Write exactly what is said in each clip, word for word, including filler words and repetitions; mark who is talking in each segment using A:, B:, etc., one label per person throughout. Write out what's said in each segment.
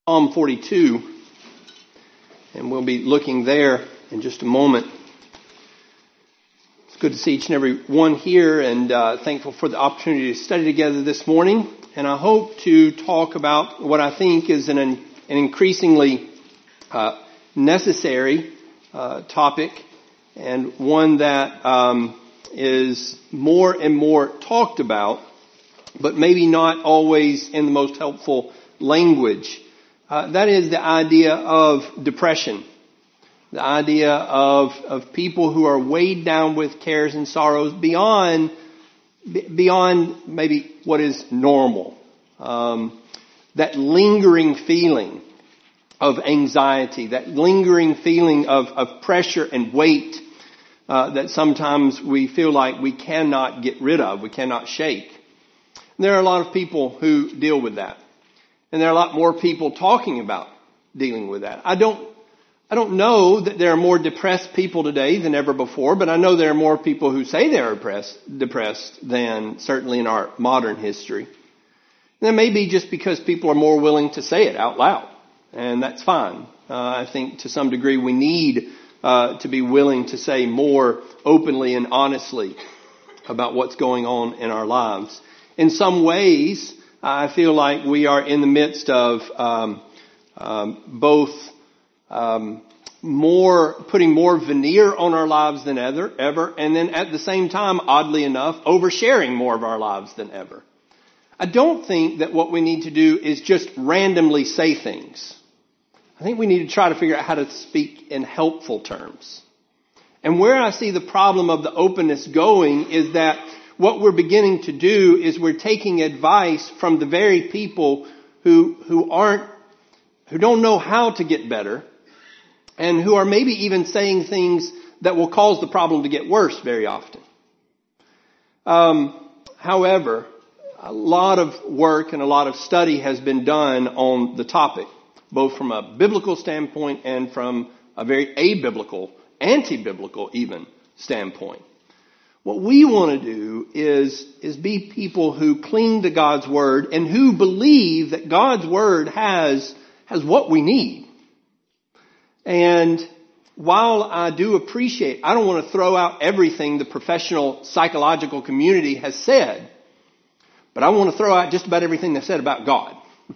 A: Psalm forty-two, and we'll be looking there in just a moment. It's good to see each and every one here, and uh, thankful for the opportunity to study together this morning. And I hope to talk about what I think is an, an increasingly uh, necessary uh, topic, and one that um, is more and more talked about, but maybe not always in the most helpful language. Uh, that is the idea of depression. The idea of, of people who are weighed down with cares and sorrows beyond, beyond maybe what is normal. Um, that lingering feeling of anxiety, that lingering feeling of, of pressure and weight, uh, that sometimes we feel like we cannot get rid of, we cannot shake. And there are a lot of people who deal with that. And there are a lot more people talking about dealing with that. I don't, I don't know that there are more depressed people today than ever before, but I know there are more people who say they are depressed, depressed than certainly in our modern history. And that may be just because people are more willing to say it out loud, and that's fine. Uh, I think to some degree we need uh, to be willing to say more openly and honestly about what's going on in our lives. In some ways, I feel like we are in the midst of um, um, both um, more putting more veneer on our lives than ever, ever, and then at the same time, oddly enough, oversharing more of our lives than ever. I don't think that what we need to do is just randomly say things. I think we need to try to figure out how to speak in helpful terms. And where I see the problem of the openness going is that what we're beginning to do is we're taking advice from the very people who, who aren't, who don't know how to get better, and who are maybe even saying things that will cause the problem to get worse very often. Um, however, a lot of work and a lot of study has been done on the topic, both from a biblical standpoint and from a very abiblical, anti-biblical even standpoint. What we want to do is, is be people who cling to God's Word and who believe that God's Word has, has what we need. And while I do appreciate, I don't want to throw out everything the professional psychological community has said, but I want to throw out just about everything they said about God.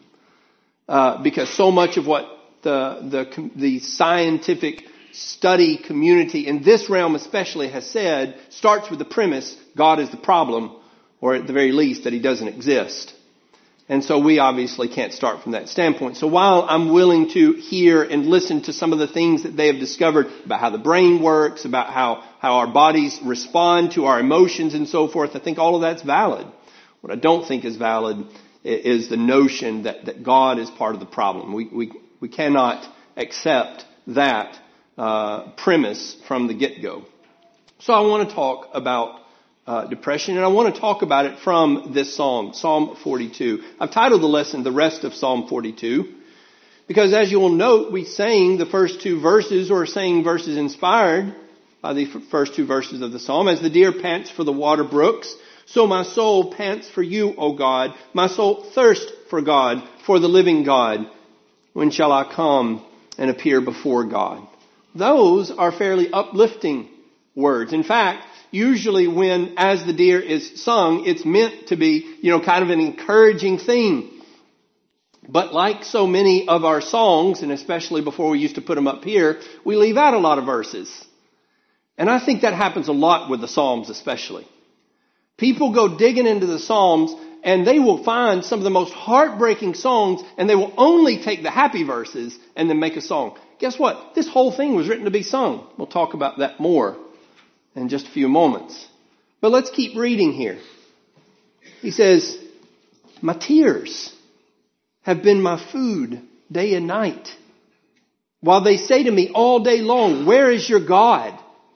A: Uh, because so much of what the, the, the scientific study community in this realm especially has said starts with the premise God is the problem, or at the very least that he doesn't exist. And so we obviously can't start from that standpoint. So while I'm willing to hear and listen to some of the things that they have discovered about how the brain works, about how, how our bodies respond to our emotions and so forth, I think all of that's valid. What I don't think is valid is the notion that, that God is part of the problem. We, we, we cannot accept that Uh, premise from the get-go. So I want to talk about uh, depression, and I want to talk about it from this psalm, Psalm forty-two. I've titled the lesson, The Rest of Psalm forty-two, because as you will note, we sang the first two verses, or sang verses inspired by the f- first two verses of the psalm. As the deer pants for the water brooks, so my soul pants for you, O God. My soul thirsts for God, for the living God. When shall I come and appear before God? Those are fairly uplifting words. In fact, usually when As the Deer is sung, it's meant to be, you know, kind of an encouraging theme. But like so many of our songs, and especially before we used to put them up here, we leave out a lot of verses. And I think that happens a lot with the Psalms especially. People go digging into the Psalms and they will find some of the most heartbreaking songs, and they will only take the happy verses and then make a song. Guess what? This whole thing was written to be sung. We'll talk about that more in just a few moments. But let's keep reading here. He says, my tears have been my food day and night, while they say to me all day long, where is your God?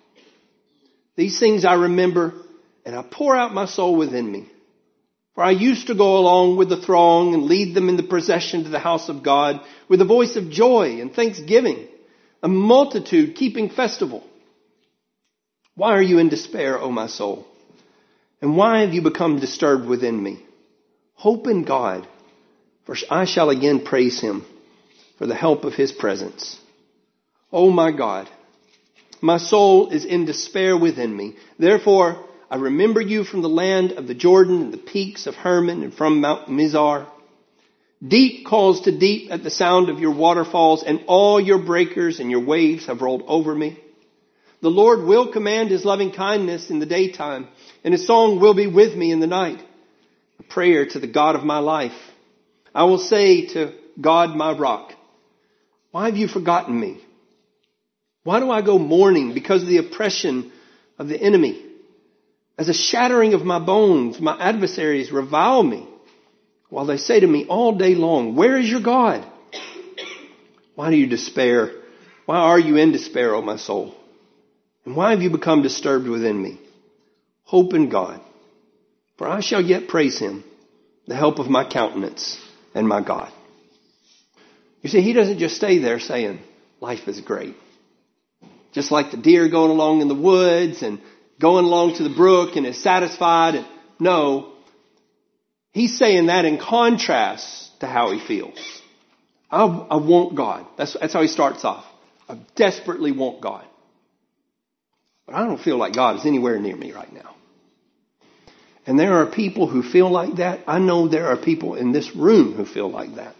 A: These things I remember, and I pour out my soul within me. For I used to go along with the throng and lead them in the procession to the house of God with a voice of joy and thanksgiving, a multitude keeping festival. Why are you in despair, O my soul? And why have you become disturbed within me? Hope in God, for I shall again praise him, for the help of his presence. Oh my God, my soul is in despair within me. Therefore, I remember you from the land of the Jordan and the peaks of Hermon and from Mount Mizar. Deep calls to deep at the sound of your waterfalls, and all your breakers and your waves have rolled over me. The Lord will command his loving kindness in the daytime, and his song will be with me in the night. A prayer to the God of my life. I will say to God, my rock, why have you forgotten me? Why do I go mourning because of the oppression of the enemy? As a shattering of my bones, my adversaries revile me, while they say to me all day long, where is your God? Why do you despair? Why are you in despair, O my soul? And why have you become disturbed within me? Hope in God, for I shall yet praise him, the help of my countenance and my God. You see, he doesn't just stay there saying, life is great. Just like the deer going along in the woods and going along to the brook and is satisfied. And no, he's saying that in contrast to how he feels. I, I want God. That's, that's how he starts off. I desperately want God. But I don't feel like God is anywhere near me right now. And there are people who feel like that. I know there are people in this room who feel like that.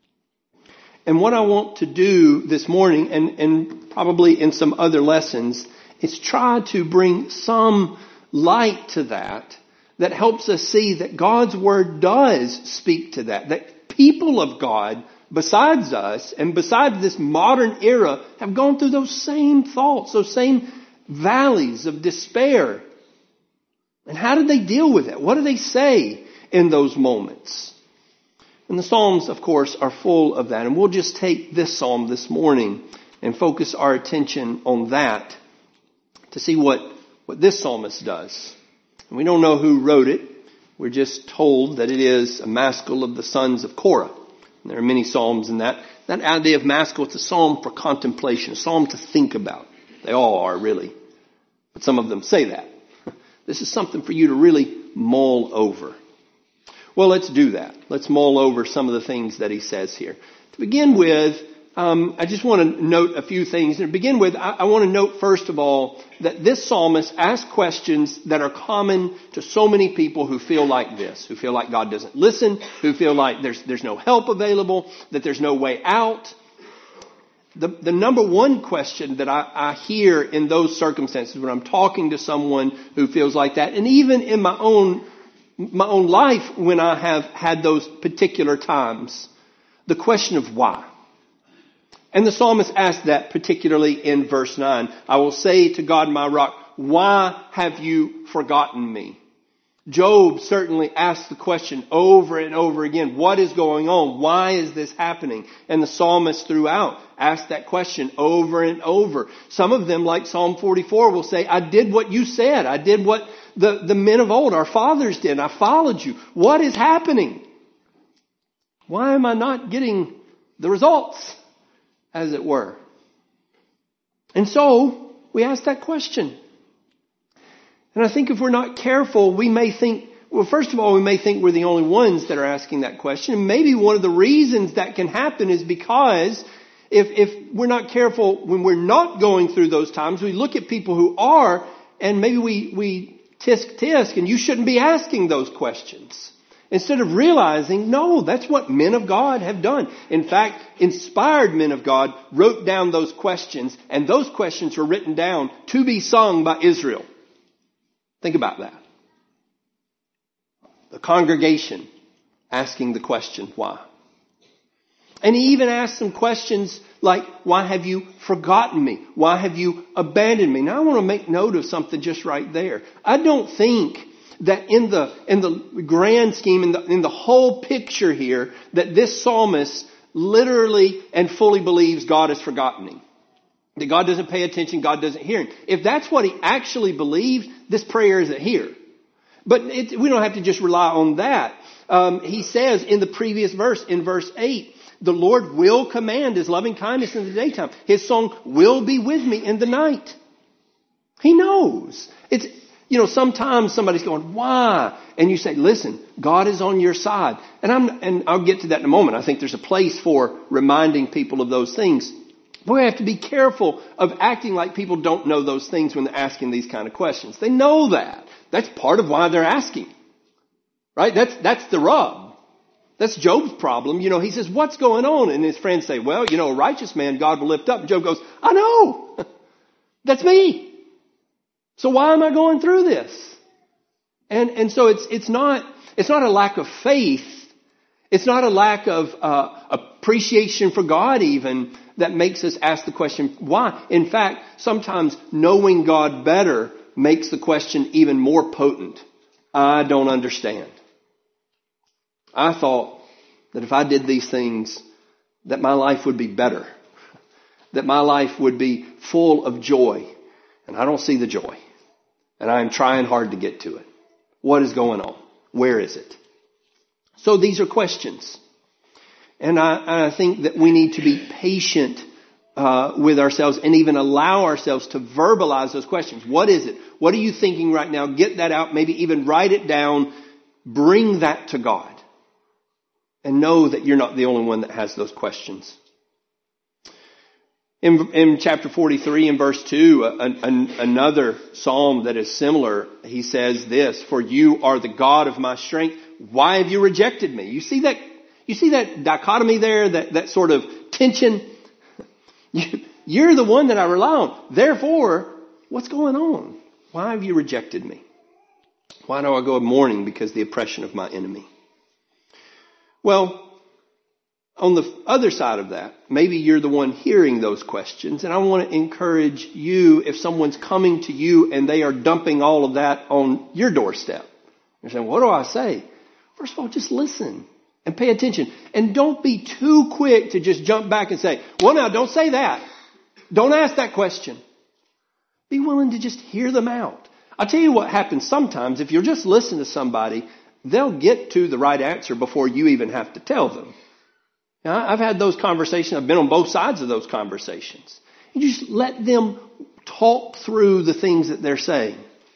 A: And what I want to do this morning, and, and probably in some other lessons, is try to bring some light to that, that helps us see that God's Word does speak to that. That people of God, besides us, and besides this modern era, have gone through those same thoughts, those same valleys of despair. And how did they deal with it? What do they say in those moments? And the Psalms, of course, are full of that. And we'll just take this psalm this morning and focus our attention on that to see what, what this psalmist does. And we don't know who wrote it. We're just told that it is a maskil of the sons of Korah. And there are many psalms in that. That idea of maskil, it's a psalm for contemplation, a psalm to think about. They all are, really. But some of them say that. This is something for you to really mull over. Well, let's do that. Let's mull over some of the things that he says here. To begin with, um, I just want to note a few things. And to begin with, I, I want to note, first of all, that this psalmist asks questions that are common to so many people who feel like this, who feel like God doesn't listen, who feel like there's, there's no help available, that there's no way out. The, the number one question that I, I hear in those circumstances when I'm talking to someone who feels like that, and even in my own my own life when I have had those particular times, the question of why. And the psalmist asked that particularly in verse nine. I will say to God, my rock, why have you forgotten me? Job certainly asked the question over and over again, what is going on? Why is this happening? And the psalmist throughout asked that question over and over. Some of them, like Psalm forty-four, will say, I did what you said. I did what the, the men of old, our fathers did. I followed you. What is happening? Why am I not getting the results, as it were? And so we ask that question. And I think if we're not careful, we may think, well, first of all, we may think we're the only ones that are asking that question. And maybe one of the reasons that can happen is because if, if we're not careful when we're not going through those times, we look at people who are, and maybe we, we tisk tisk, and you shouldn't be asking those questions. Instead of realizing, no, that's what men of God have done. In fact, inspired men of God wrote down those questions, and those questions were written down to be sung by Israel. Think about that. The congregation asking the question, why? And he even asked some questions like, why have you forgotten me? Why have you abandoned me? Now I want to make note of something just right there. I don't think that in the, in the grand scheme, in the, in the whole picture here, that this psalmist literally and fully believes God has forgotten him. That God doesn't pay attention, God doesn't hear him. If that's what he actually believes, this prayer isn't here. But it, we don't have to just rely on that. Um, he says in the previous verse, in verse eight, the Lord will command his loving kindness in the daytime. His song will be with me in the night. He knows. It's You know, sometimes somebody's going, why? And you say, listen, God is on your side. And I'm, and I'll get to that in a moment. I think there's a place for reminding people of those things. But we have to be careful of acting like people don't know those things when they're asking these kind of questions. They know that. That's part of why they're asking. Right? That's, that's the rub. That's Job's problem. You know, he says, what's going on? And his friends say, well, you know, a righteous man God will lift up. And Job goes, I know. That's me. So why am I going through this? And, and so it's, it's not, it's not a lack of faith. It's not a lack of, uh, appreciation for God even that makes us ask the question, why? In fact, sometimes knowing God better makes the question even more potent. I don't understand. I thought that if I did these things, that my life would be better. That my life would be full of joy. And I don't see the joy. And I am trying hard to get to it. What is going on? Where is it? So these are questions. And I, I think that we need to be patient uh, with ourselves and even allow ourselves to verbalize those questions. What is it? What are you thinking right now? Get that out. Maybe even write it down. Bring that to God. And know that you're not the only one that has those questions. In, in chapter forty-three in verse two, a, a, another psalm that is similar, he says this, for you are the God of my strength. Why have you rejected me? You see that, you see that dichotomy there, that, that sort of tension? You, you're the one that I rely on. Therefore, what's going on? Why have you rejected me? Why do I go mourning because of the oppression of my enemy? Well, on the other side of that, maybe you're the one hearing those questions, and I want to encourage you, if someone's coming to you and they are dumping all of that on your doorstep. You're saying, what do I say? First of all, just listen and pay attention. And don't be too quick to just jump back and say, well, now, don't say that. Don't ask that question. Be willing to just hear them out. I'll tell you what happens sometimes. If you'll just listen to somebody, they'll get to the right answer before you even have to tell them. Now, I've had those conversations. I've been on both sides of those conversations. You just let them talk through the things that they're saying.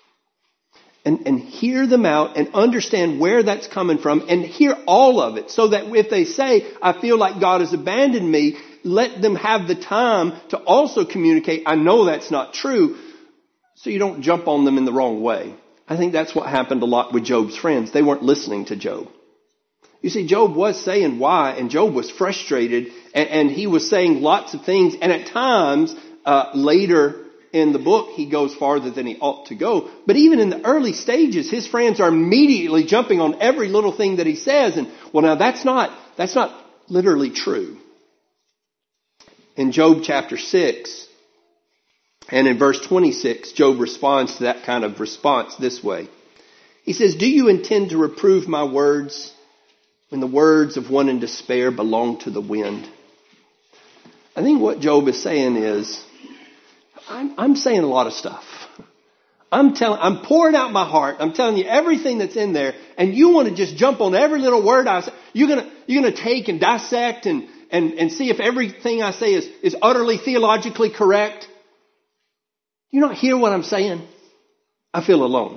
A: And, and hear them out and understand where that's coming from and hear all of it. So that if they say, I feel like God has abandoned me, let them have the time to also communicate, I know that's not true, so you don't jump on them in the wrong way. I think that's what happened a lot with Job's friends. They weren't listening to Job. You see, Job was saying why, and Job was frustrated, and, and he was saying lots of things, and at times, uh, later in the book, he goes farther than he ought to go. But even in the early stages, his friends are immediately jumping on every little thing that he says, and, well, now that's not, that's not literally true. In Job chapter six, and in verse twenty-six, Job responds to that kind of response this way. He says, do you intend to reprove my words when the words of one in despair belong to the wind? I think what Job is saying is, I'm, I'm saying a lot of stuff. I'm telling, I'm pouring out my heart. I'm telling you everything that's in there, and you want to just jump on every little word I say. You're gonna, you're gonna take and dissect and, and, and see if everything I say is, is utterly theologically correct. You not hear what I'm saying? I feel alone.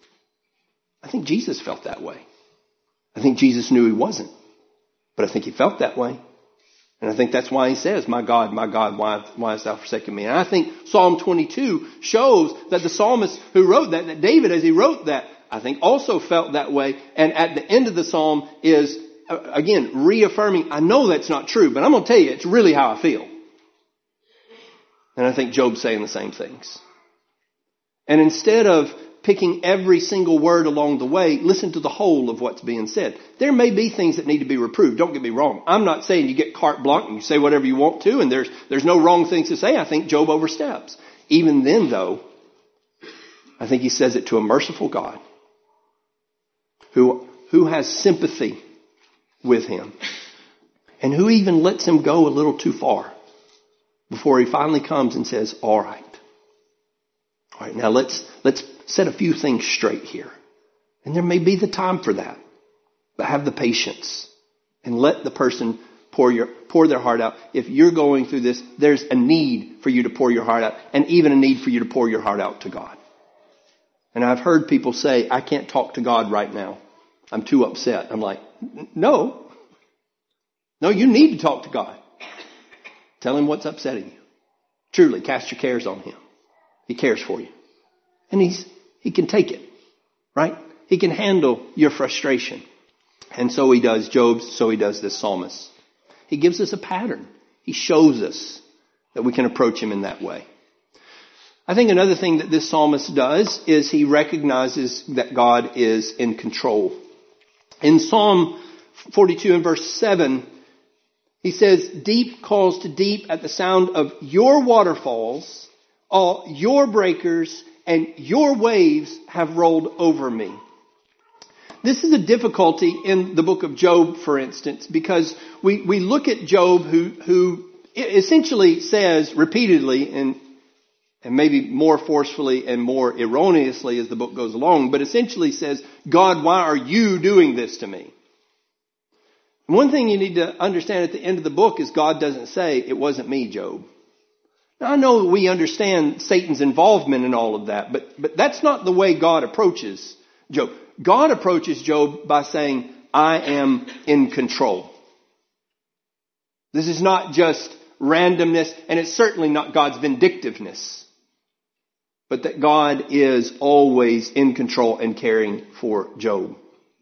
A: I think Jesus felt that way. I think Jesus knew he wasn't. But I think he felt that way. And I think that's why he says, my God, my God, why, why hast thou forsaken me? And I think Psalm twenty-two shows that the psalmist who wrote that, that David, as he wrote that, I think also felt that way. And at the end of the psalm is, uh, again, reaffirming, I know that's not true, but I'm going to tell you, it's really how I feel. And I think Job's saying the same things. And instead of picking every single word along the way, listen to the whole of what's being said. There may be things that need to be reproved. Don't get me wrong. I'm not saying you get carte blanche and you say whatever you want to, and there's there's no wrong things to say. I think Job oversteps. Even then, though, I think he says it to a merciful God who who has sympathy with him and who even lets him go a little too far before he finally comes and says, all right. All right, now let's let's set a few things straight here. And there may be the time for that. But have the patience and let the person pour your pour their heart out. If you're going through this, there's a need for you to pour your heart out, and even a need for you to pour your heart out to God. And I've heard people say, I can't talk to God right now. I'm too upset. I'm like, no. No, you need to talk to God. Tell him what's upsetting you. Truly, cast your cares on him. He cares for you. And he's he can take it, right? He can handle your frustration. And so he does Job, so he does this psalmist. He gives us a pattern. He shows us that we can approach him in that way. I think another thing that this psalmist does is he recognizes that God is in control. In Psalm forty-two and verse seven, he says, deep calls to deep at the sound of your waterfalls, all your breakers and your waves have rolled over me. This is a difficulty in the book of Job, for instance, because we, we look at Job who, who essentially says repeatedly and, and maybe more forcefully and more erroneously as the book goes along, but essentially says, God, why are you doing this to me? And one thing you need to understand at the end of the book is God doesn't say, it wasn't me, Job. Now, I know we understand Satan's involvement in all of that, but, but that's not the way God approaches Job. God approaches Job by saying, I am in control. This is not just randomness, and it's certainly not God's vindictiveness, but that God is always in control and caring for Job.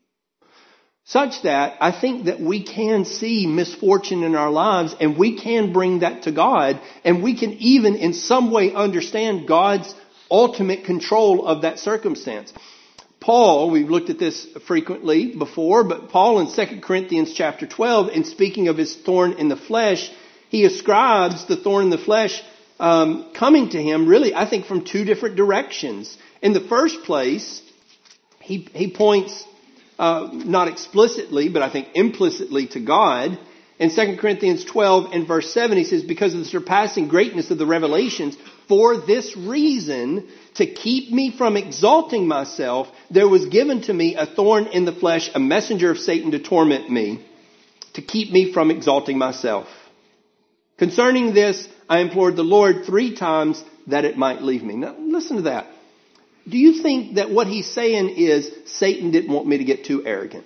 A: Such that I think that we can see misfortune in our lives and we can bring that to God, and we can even in some way understand God's ultimate control of that circumstance. Paul, we've looked at this frequently before, but Paul in Second Corinthians chapter twelve, in speaking of his thorn in the flesh, he ascribes the thorn in the flesh um, coming to him really, I think, from two different directions. In the first place, he, he points Uh, not explicitly, but I think implicitly to God. In Second Corinthians twelve and verse seven, he says, because of the surpassing greatness of the revelations, for this reason, to keep me from exalting myself, there was given to me a thorn in the flesh, a messenger of Satan to torment me, to keep me from exalting myself. Concerning this, I implored the Lord three times that it might leave me. Now, listen to that. Do you think that what he's saying is Satan didn't want me to get too arrogant?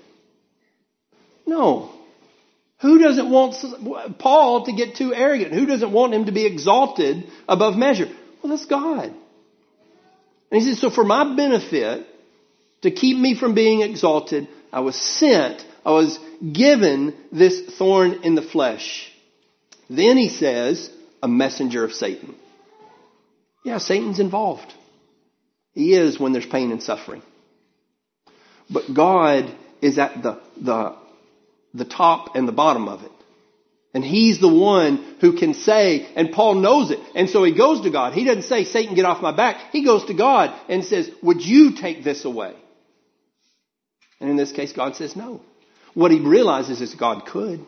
A: No. Who doesn't want Paul to get too arrogant? Who doesn't want him to be exalted above measure? Well, that's God. And he says, so for my benefit, to keep me from being exalted, I was sent, I was given this thorn in the flesh. Then he says, a messenger of Satan. Yeah, Satan's involved. He is when there's pain and suffering. But God is at the, the, the top and the bottom of it. And he's the one who can say, and Paul knows it. And so he goes to God. He doesn't say, Satan, get off my back. He goes to God and says, would you take this away? And in this case, God says no. What he realizes is God could.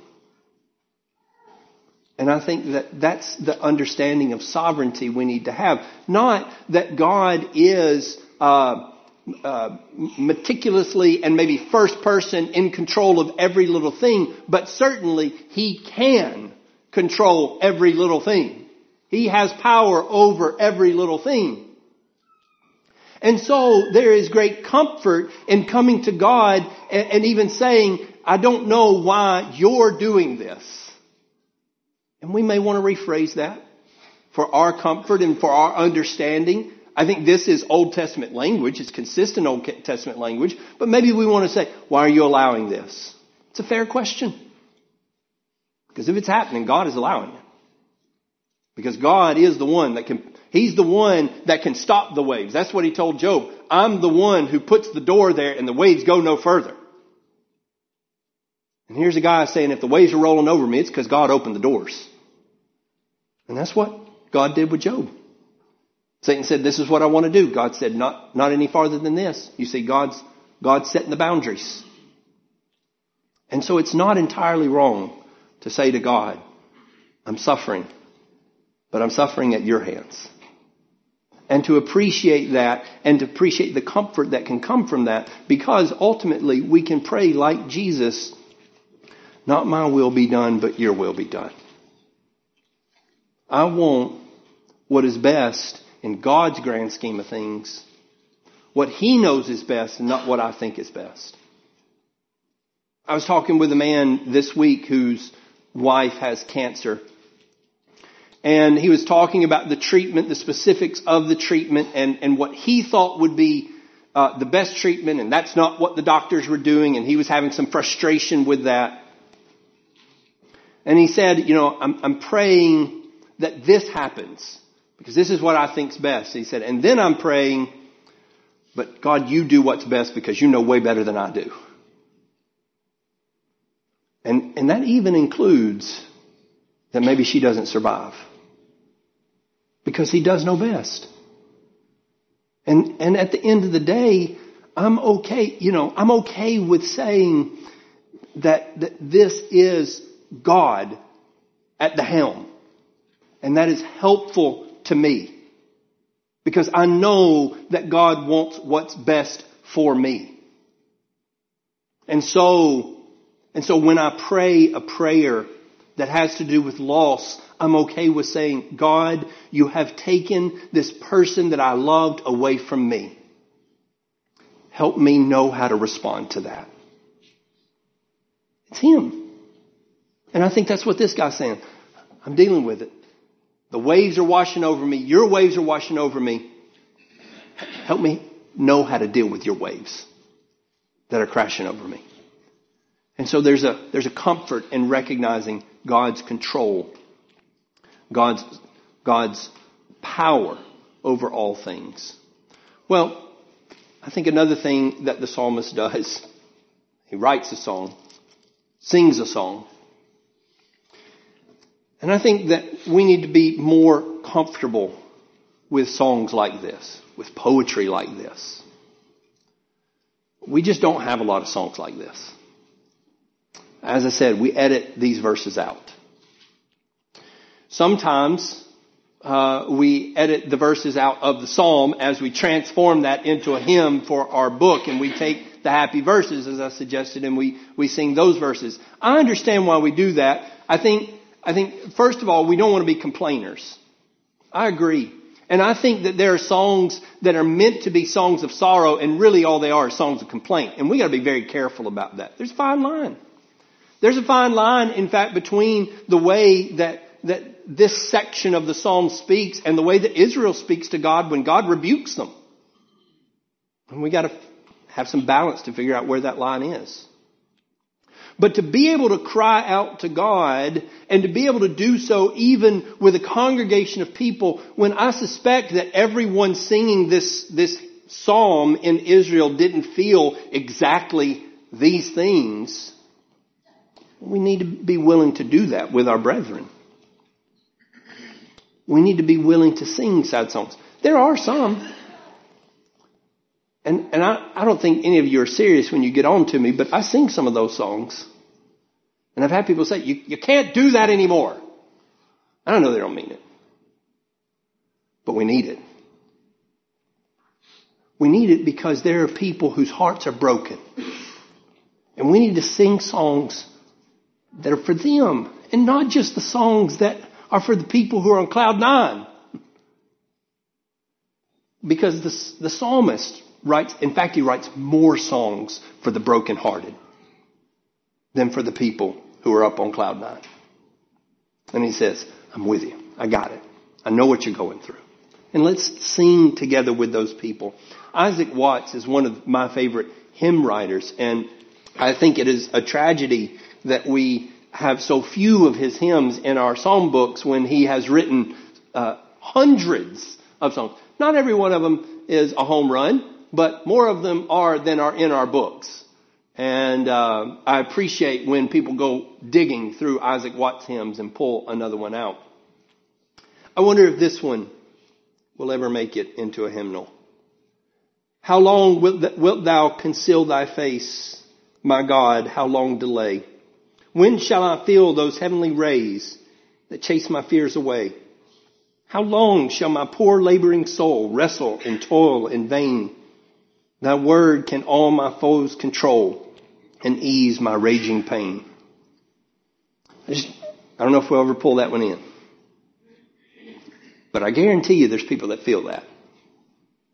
A: And I think that that's the understanding of sovereignty we need to have. Not that God is uh, uh, meticulously and maybe first person in control of every little thing, but certainly he can control every little thing. He has power over every little thing. And so there is great comfort in coming to God and, and even saying, I don't know why you're doing this. And we may want to rephrase that for our comfort and for our understanding. I think this is Old Testament language. It's consistent Old Testament language. But maybe we want to say, why are you allowing this? It's a fair question. Because if it's happening, God is allowing it. Because God is the one that can, he's the one that can stop the waves. That's what he told Job. I'm the one who puts the door there and the waves go no further. And here's a guy saying, if the waves are rolling over me, it's because God opened the doors. And that's what God did with Job. Satan said, this is what I want to do. God said, not, not any farther than this. You see, God's, God's setting the boundaries. And so it's not entirely wrong to say to God, I'm suffering, but I'm suffering at your hands. And to appreciate that and to appreciate the comfort that can come from that, because ultimately we can pray like Jesus, not my will be done, but your will be done. I want what is best in God's grand scheme of things, what He knows is best and not what I think is best. I was talking with a man this week whose wife has cancer. And he was talking about the treatment, the specifics of the treatment, and, and what he thought would be uh, the best treatment. And that's not what the doctors were doing. And he was having some frustration with that. And he said, you know, I'm, I'm praying that this happens because this is what I think's best. He said, and then I'm praying, but God, you do what's best because you know way better than I do. And, and that even includes that maybe she doesn't survive. Because He does know best. And, and at the end of the day, I'm okay, you know, I'm okay with saying that, that this is God at the helm. And that is helpful to me. Because I know that God wants what's best for me. And so, and so when I pray a prayer that has to do with loss, I'm okay with saying, God, you have taken this person that I loved away from me. Help me know how to respond to that. It's Him. And I think that's what this guy's saying. I'm dealing with it. The waves are washing over me. Your waves are washing over me. Help me know how to deal with your waves that are crashing over me. And so there's a, there's a comfort in recognizing God's control, God's, God's power over all things. Well, I think another thing that the psalmist does, he writes a song, sings a song. And I think that we need to be more comfortable with songs like this, with poetry like this. We just don't have a lot of songs like this. As I said, we edit these verses out. Sometimes uh, we edit the verses out of the psalm as we transform that into a hymn for our book, and we take the happy verses, as I suggested, and we, we sing those verses. I understand why we do that. I think, I think, first of all, we don't want to be complainers. I agree. And I think that there are songs that are meant to be songs of sorrow, and really all they are is songs of complaint. And we got to be very careful about that. There's a fine line. There's a fine line, in fact, between the way that, that this section of the psalm speaks and the way that Israel speaks to God when God rebukes them. And we got to have some balance to figure out where that line is. But to be able to cry out to God and to be able to do so even with a congregation of people, when I suspect that everyone singing this, this psalm in Israel didn't feel exactly these things, we need to be willing to do that with our brethren. We need to be willing to sing sad songs. There are some. And, and I, I don't think any of you are serious when you get on to me, but I sing some of those songs. And I've had people say, you, you can't do that anymore. I don't know they don't mean it. But we need it. We need it because there are people whose hearts are broken. And we need to sing songs that are for them. And not just the songs that are for the people who are on cloud nine. Because the, the psalmist writes, in fact, he writes more songs for the brokenhearted than for the people who are up on cloud nine. And he says, I'm with you. I got it. I know what you're going through. And let's sing together with those people. Isaac Watts is one of my favorite hymn writers. And I think it is a tragedy that we have so few of his hymns in our psalm books when he has written uh, hundreds of songs. Not every one of them is a home run, but more of them are than are in our books. And uh, I appreciate when people go digging through Isaac Watts hymns and pull another one out. I wonder if this one will ever make it into a hymnal. How long wilt, th- wilt thou conceal thy face, my God? How long delay? When shall I feel those heavenly rays that chase my fears away? How long shall my poor laboring soul wrestle and toil in vain? Thy word can all my foes control and ease my raging pain. I just, I don't know if we'll ever pull that one in. But I guarantee you there's people that feel that.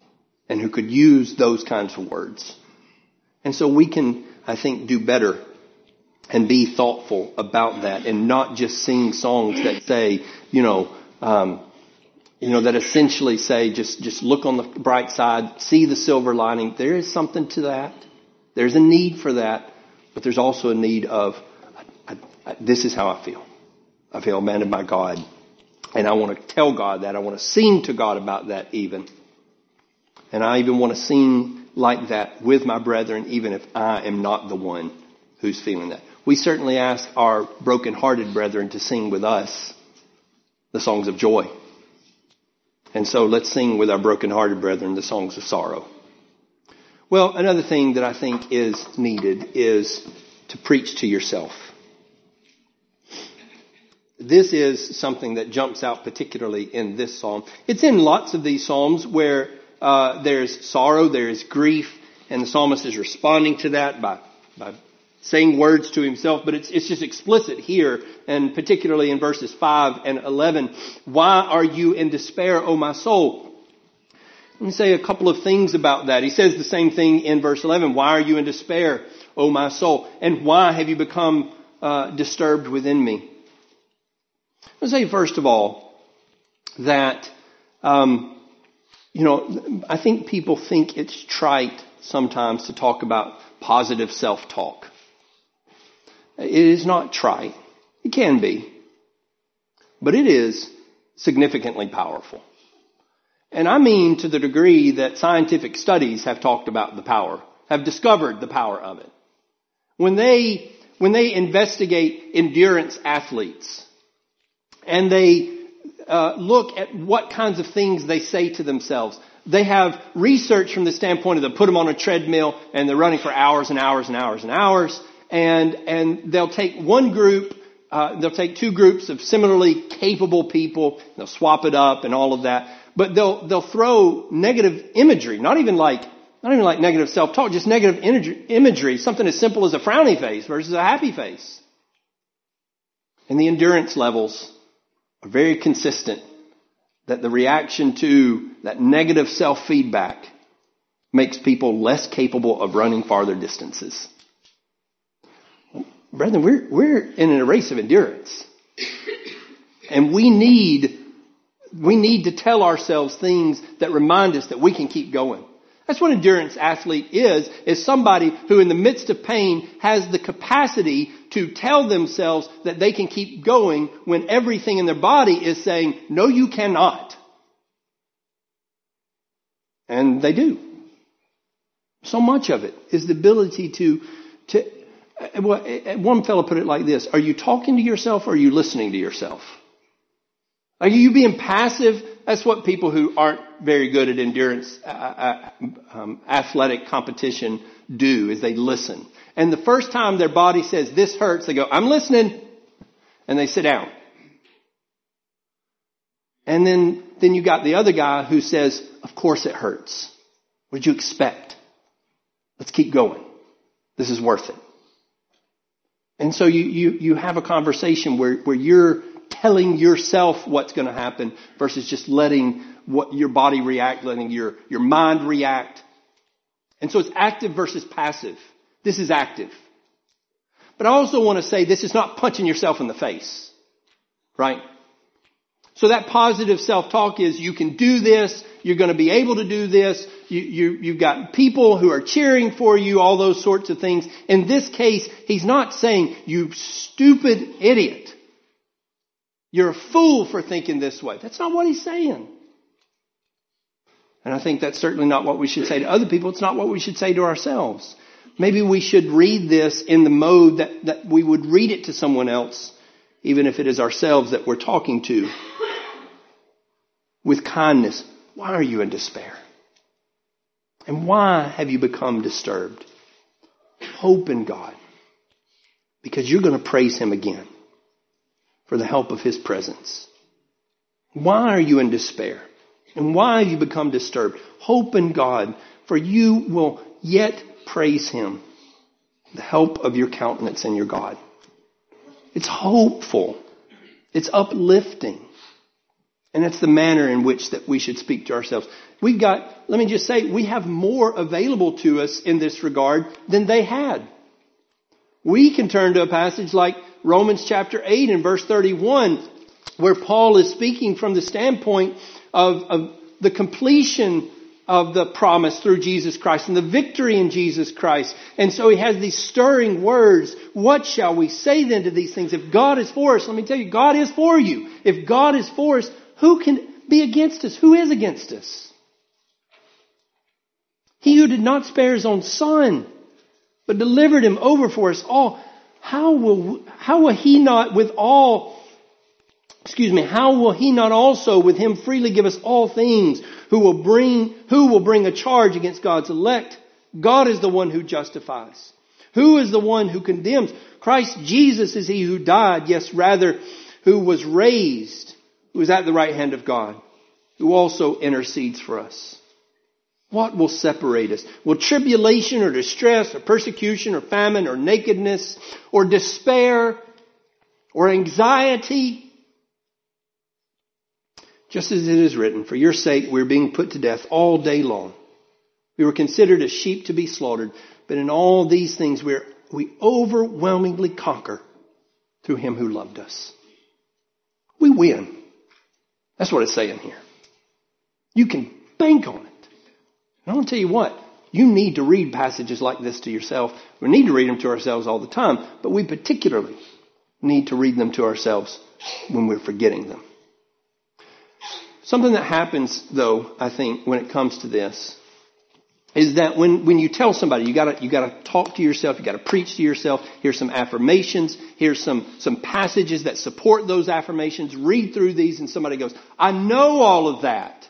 A: and who could use those kinds of words. And so we can, I think, do better and be thoughtful about that and not just sing songs that say, you know, um, you know, that essentially say, just, just look on the bright side, see the silver lining. There is something to that. There's a need for that, but there's also a need of, I, I, this is how I feel. I feel abandoned by God. And I want to tell God that. I want to sing to God about that even. And I even want to sing like that with my brethren, even if I am not the one who's feeling that. We certainly ask our broken-hearted brethren to sing with us the songs of joy. And so let's sing with our broken-hearted brethren the songs of sorrow. Well, another thing that I think is needed is to preach to yourself. This is something that jumps out particularly in this psalm. It's in lots of these psalms where uh, there's sorrow, there's grief, and the psalmist is responding to that by, by saying words to himself, but it's, it's just explicit here, and particularly in verses five and eleven. Why are you in despair, O my soul? Let me say a couple of things about that. He says the same thing in verse eleven. Why are you in despair, O my soul? And why have you become uh, disturbed within me? Let's say, first of all, that, um, you know, I think people think it's trite sometimes to talk about positive self-talk. It is not trite. It can be. But it is significantly powerful. And I mean to the degree that scientific studies have talked about the power, have discovered the power of it. When they, when they investigate endurance athletes, and they uh, look at what kinds of things they say to themselves. They have research from the standpoint of they put them on a treadmill and they're running for hours and hours and hours and hours. And and they'll take one group, uh, they'll take two groups of similarly capable people. They'll swap it up and all of that. But they'll they'll throw negative imagery, not even like not even like negative self-talk, just negative imagery, something as simple as a frowny face versus a happy face. And the endurance levels are very consistent, that the reaction to that negative self-feedback makes people less capable of running farther distances. Brethren, we're, we're in a race of endurance. And we need, we need to tell ourselves things that remind us that we can keep going. That's what an endurance athlete is, is somebody who in the midst of pain has the capacity to tell themselves that they can keep going when everything in their body is saying, no, you cannot. And they do. So much of it is the ability to, to, one fellow put it like this, are you talking to yourself or are you listening to yourself? Are you being passive? That's what people who aren't very good at endurance uh, um, athletic competition do, is they listen. And the first time their body says, this hurts, they go, I'm listening. And they sit down. And then, then you got the other guy who says, of course it hurts. What did you expect? Let's keep going. This is worth it. And so you, you, you have a conversation where, where you're telling yourself what's going to happen versus just letting what your body react, letting your, your mind react. And so it's active versus passive. This is active. But I also want to say this is not punching yourself in the face, right? So that positive self-talk is you can do this. You're going to be able to do this. You, you, you've got people who are cheering for you, all those sorts of things. In this case, he's not saying, you stupid idiot. You're a fool for thinking this way. That's not what he's saying. And I think that's certainly not what we should say to other people. It's not what we should say to ourselves. Maybe we should read this in the mode that, that we would read it to someone else, even if it is ourselves that we're talking to. With kindness. Why are you in despair? And why have you become disturbed? Hope in God. Because you're going to praise Him again for the help of His presence. Why are you in despair? And why have you become disturbed? Hope in God, for you will yet praise Him. The help of your countenance and your God. It's hopeful. It's uplifting. And that's the manner in which that we should speak to ourselves. We've got, let me just say, we have more available to us in this regard than they had. We can turn to a passage like Romans chapter eight and verse thirty-one, where Paul is speaking from the standpoint of, of the completion of the promise through Jesus Christ and the victory in Jesus Christ. And so he has these stirring words. What shall we say then to these things? If God is for us, let me tell you, God is for you. If God is for us, who can be against us? Who is against us? He who did not spare his own son, but delivered him over for us all, how will, how will he not with all, excuse me, how will he not also with him freely give us all things? Who will bring, who will bring a charge against God's elect? God is the one who justifies. Who is the one who condemns? Christ Jesus is he who died, yes, rather, who was raised, who is at the right hand of God, who also intercedes for us. What will separate us? Will tribulation or distress or persecution or famine or nakedness or despair or anxiety? Just as it is written, for your sake we're being put to death all day long. We were considered as sheep to be slaughtered, but in all these things we're, we overwhelmingly conquer through him who loved us. We win. That's what it's saying here. You can bank on it. And I want to tell you what, you need to read passages like this to yourself. We need to read them to ourselves all the time, but we particularly need to read them to ourselves when we're forgetting them. Something that happens, though, I think, when it comes to this, is that when, when you tell somebody, you gotta, you gotta talk to yourself, you gotta preach to yourself, here's some affirmations, here's some, some passages that support those affirmations, read through these, and somebody goes, I know all of that.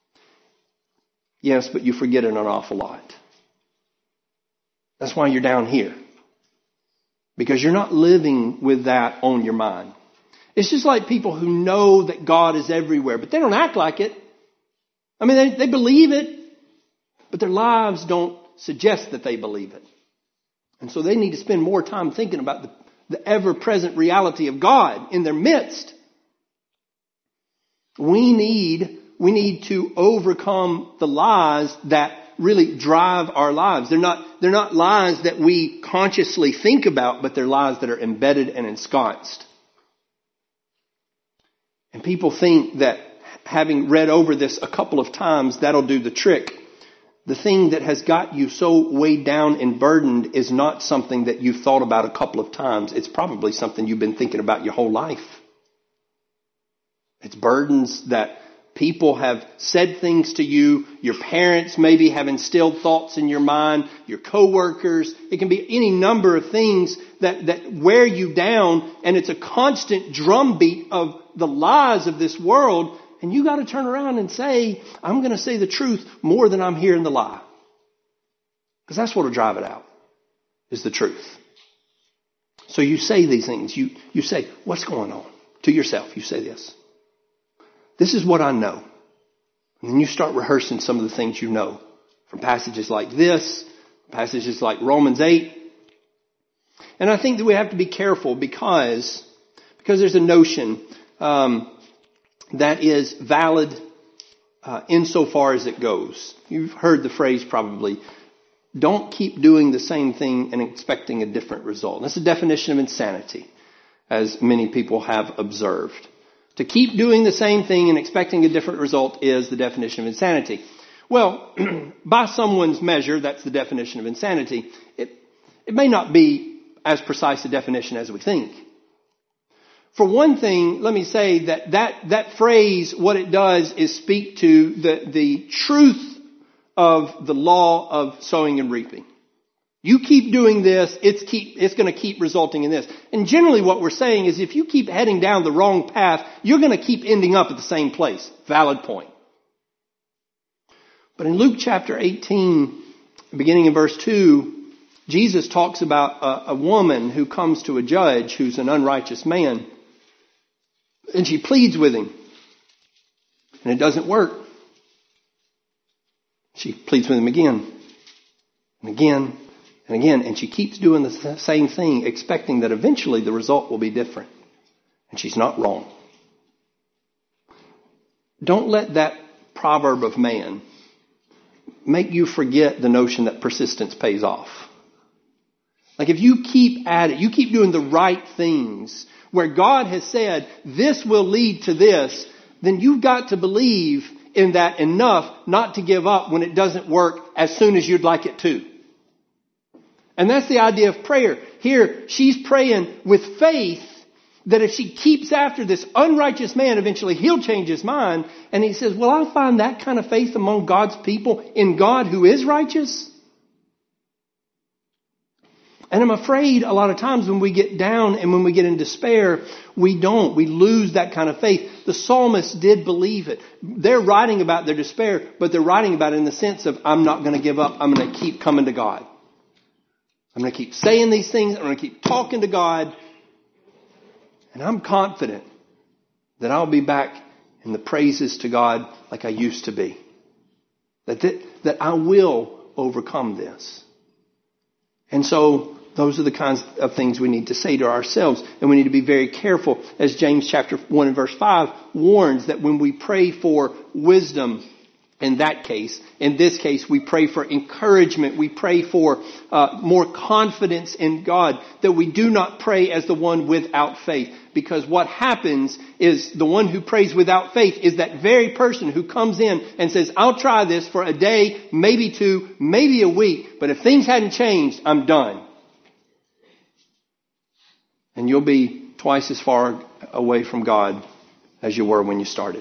A: Yes, but you forget it an awful lot. That's why you're down here. Because you're not living with that on your mind. It's just like people who know that God is everywhere, but they don't act like it. I mean, they, they believe it, but their lives don't suggest that they believe it. And so they need to spend more time thinking about the, the ever-present reality of God in their midst. We need, we need to overcome the lies that really drive our lives. They're not, they're not lies that we consciously think about, but they're lies that are embedded and ensconced. And people think that having read over this a couple of times, that'll do the trick. The thing that has got you so weighed down and burdened is not something that you've thought about a couple of times. It's probably something you've been thinking about your whole life. It's burdens that people have said things to you. Your parents maybe have instilled thoughts in your mind. Your coworkers. It can be any number of things that, that wear you down. And it's a constant drumbeat of the lies of this world. And you got to turn around and say, I'm going to say the truth more than I'm hearing the lie. Because that's what will drive it out, is the truth. So you say these things. You, you say, what's going on? To yourself, you say this. This is what I know. And then you start rehearsing some of the things you know from passages like this, passages like Romans eight. And I think that we have to be careful because, because there's a notion um, that is valid uh, insofar as it goes. You've heard the phrase probably, don't keep doing the same thing and expecting a different result. That's the definition of insanity, as many people have observed. To keep doing the same thing and expecting a different result is the definition of insanity. Well, by someone's measure, that's the definition of insanity. It, it may not be as precise a definition as we think. For one thing, let me say that that, that phrase, what it does is speak to the, the truth of the law of sowing and reaping. You keep doing this, it's keep, it's going to keep resulting in this. And generally what we're saying is if you keep heading down the wrong path, you're going to keep ending up at the same place. Valid point. But in Luke chapter eighteen, beginning in verse two, Jesus talks about a, a woman who comes to a judge who's an unrighteous man. And she pleads with him. And it doesn't work. She pleads with him again. And again. And again, and she keeps doing the same thing, expecting that eventually the result will be different. And she's not wrong. don't let that proverb of man make you forget the notion that persistence pays off. Like if you keep at it, you keep doing the right things where God has said this will lead to this, then you've got to believe in that enough not to give up when it doesn't work as soon as you'd like it to. And that's the idea of prayer. Here, she's praying with faith that if she keeps after this unrighteous man, eventually he'll change his mind. And he says, will I find that kind of faith among God's people in God who is righteous? And I'm afraid a lot of times when we get down and when we get in despair, we don't. We lose that kind of faith. The psalmist did believe it. They're writing about their despair, but they're writing about it in the sense of, I'm not going to give up. I'm going to keep coming to God. I'm going to keep saying these things. I'm going to keep talking to God. And I'm confident that I'll be back in the praises to God like I used to be. That, that, that I will overcome this. And so those are the kinds of things we need to say to ourselves. And we need to be very careful, as James chapter one and verse five warns, that when we pray for wisdom, in that case, in this case, we pray for encouragement. We pray for uh, more confidence in God, that we do not pray as the one without faith. Because what happens is the one who prays without faith is that very person who comes in and says, I'll try this for a day, maybe two, maybe a week, but if things hadn't changed, I'm done. And you'll be twice as far away from God as you were when you started.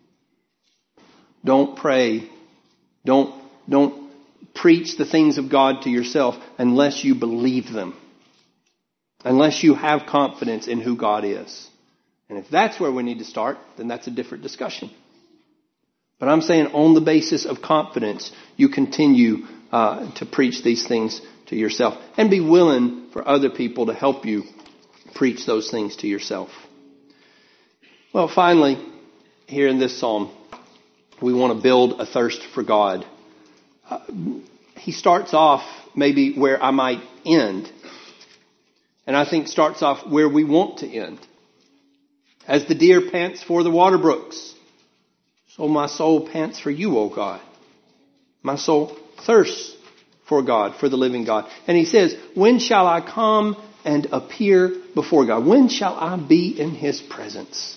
A: Don't pray. Don't, don't preach the things of God to yourself unless you believe them. Unless you have confidence in who God is. And if that's where we need to start, then that's a different discussion. But I'm saying on the basis of confidence, you continue uh, to preach these things to yourself. And be willing for other people to help you preach those things to yourself. Well, finally, here in this psalm, we want to build a thirst for God. Uh, he starts off maybe where I might end. And I think starts off where we want to end. As the deer pants for the water brooks, so my soul pants for you, O God. My soul thirsts for God, for the living God. And he says, when shall I come and appear before God? When shall I be in his presence?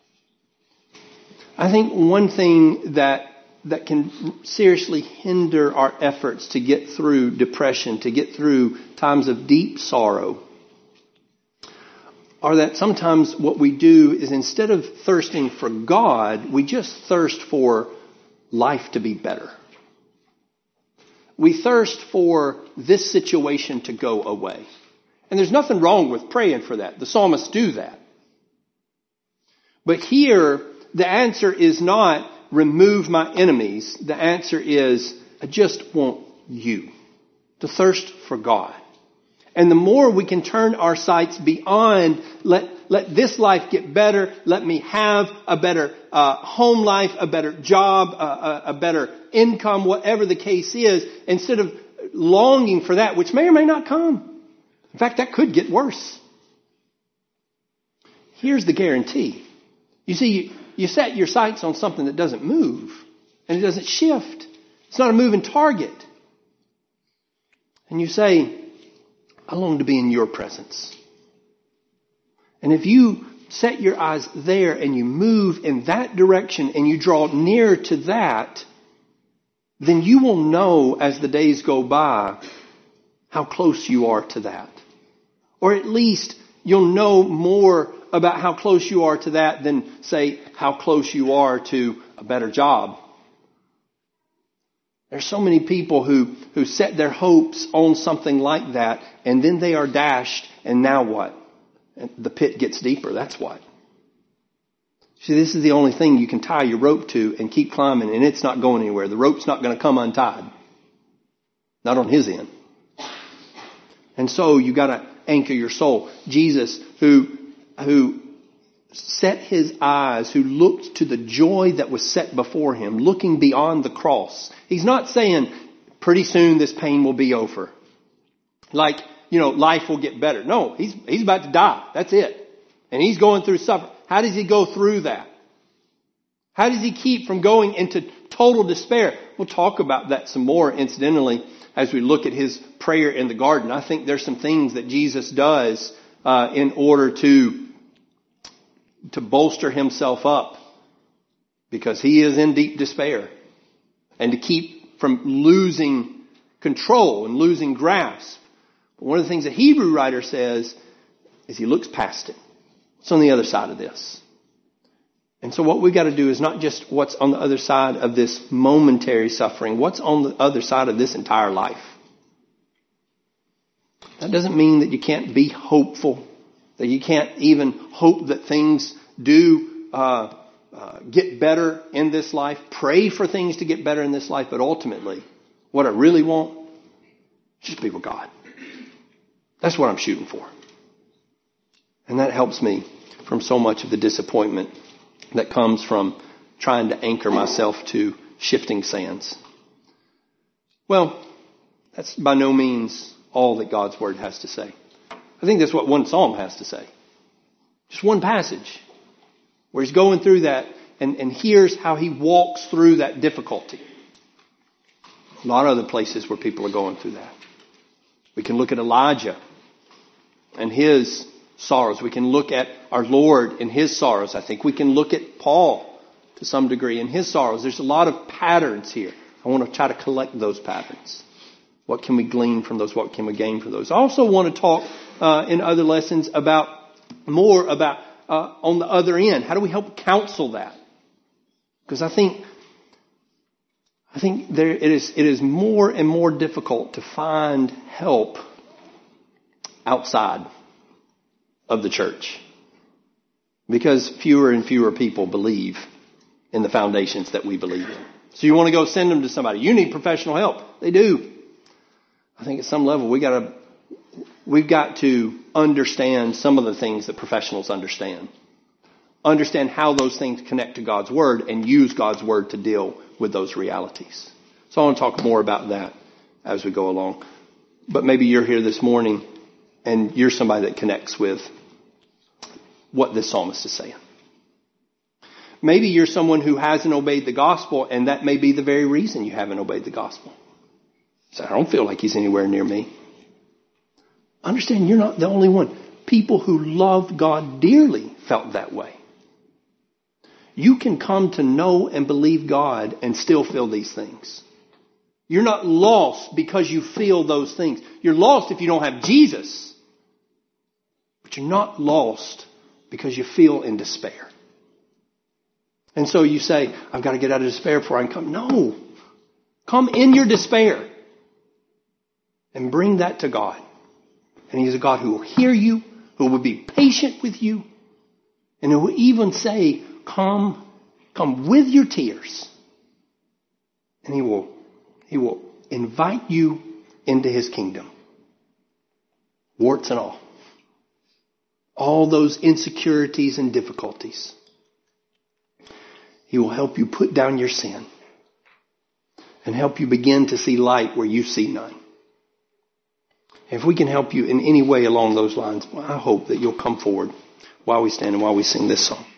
A: I think one thing that that can seriously hinder our efforts to get through depression, to get through times of deep sorrow, are that sometimes what we do is instead of thirsting for God, we just thirst for life to be better. We thirst for this situation to go away. And there's nothing wrong with praying for that. The psalmists do that. But here, the answer is not remove my enemies. The answer is I just want you. To thirst for God. And the more we can turn our sights beyond, let, let this life get better, let me have a better uh, home life, a better job, a, a, a better income, whatever the case is, instead of longing for that, which may or may not come. In fact, that could get worse. Here's the guarantee. You see, you, you set your sights on something that doesn't move, and it doesn't shift. It's not a moving target. And you say, I long to be in your presence. And if you set your eyes there and you move in that direction and you draw near to that, then you will know as the days go by how close you are to that. Or at least you'll know more about how close you are to that than, say, how close you are to a better job. There's so many people who, who set their hopes on something like that, and then they are dashed, and now what? The pit gets deeper, that's what. See, this is the only thing you can tie your rope to and keep climbing, and it's not going anywhere. The rope's not going to come untied. Not on his end. And so you got to anchor your soul. Jesus, who, who set his eyes, who looked to the joy that was set before him, looking beyond the cross. He's not saying, pretty soon this pain will be over. Like, you know, life will get better. No, he's, he's about to die. That's it. And he's going through suffering. How does he go through that? How does he keep from going into total despair? We'll talk about that some more, incidentally, as we look at his prayer in the garden. I think there's some things that Jesus does uh, in order to, to bolster himself up, because he is in deep despair, and to keep from losing control and losing grasp. But one of the things the Hebrew writer says is he looks past it. What's on the other side of this? And so what we've got to do is not just what's on the other side of this momentary suffering. What's on the other side of this entire life? That doesn't mean that you can't be hopeful, that you can't even hope that things do uh, uh, get better in this life. Pray for things to get better in this life. But ultimately, what I really want is just be with God. That's what I'm shooting for. And that helps me from so much of the disappointment that comes from trying to anchor myself to shifting sands. Well, that's by no means all that God's Word has to say. I think that's what one psalm has to say. Just one passage where he's going through that, and, and here's how he walks through that difficulty. A lot of other places where people are going through that. We can look at Elijah and his sorrows. We can look at our Lord in his sorrows. I think we can look at Paul to some degree in his sorrows. There's a lot of patterns here. I want to try to collect those patterns. What can we glean from those? What can we gain from those? I also want to talk uh, in other lessons about more about uh, on the other end. How do we help counsel that? Because I think I think there it is. It is more and more difficult to find help outside of the church, because fewer and fewer people believe in the foundations that we believe in. So you want to go send them to somebody. You need professional help. They do. I think at some level we got to we've got to understand some of the things that professionals understand. Understand how those things connect to God's Word and use God's Word to deal with those realities. So I want to talk more about that as we go along. But maybe you're here this morning and you're somebody that connects with what this psalmist is saying. Maybe you're someone who hasn't obeyed the gospel, and that may be the very reason you haven't obeyed the gospel. So I don't feel like he's anywhere near me. Understand, you're not the only one. People who loved God dearly felt that way. You can come to know and believe God and still feel these things. You're not lost because you feel those things. You're lost if you don't have Jesus. But you're not lost because you feel in despair. And so you say, I've got to get out of despair before I can come. No. Come in your despair and bring that to God. And He's a God who will hear you, who will be patient with you, and who will even say, come, come with your tears. And He will, He will invite you into His kingdom. Warts and all. All those insecurities and difficulties. He will help you put down your sin and help you begin to see light where you see none. If we can help you in any way along those lines, well, I hope that you'll come forward while we stand and while we sing this song.